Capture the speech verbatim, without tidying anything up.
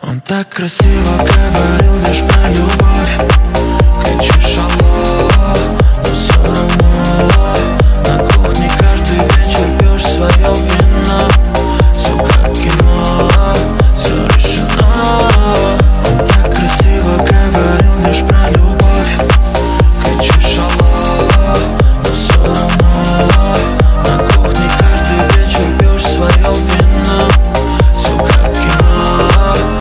Он так красиво говорил лишь про любовь. Кричишь алло, но все равно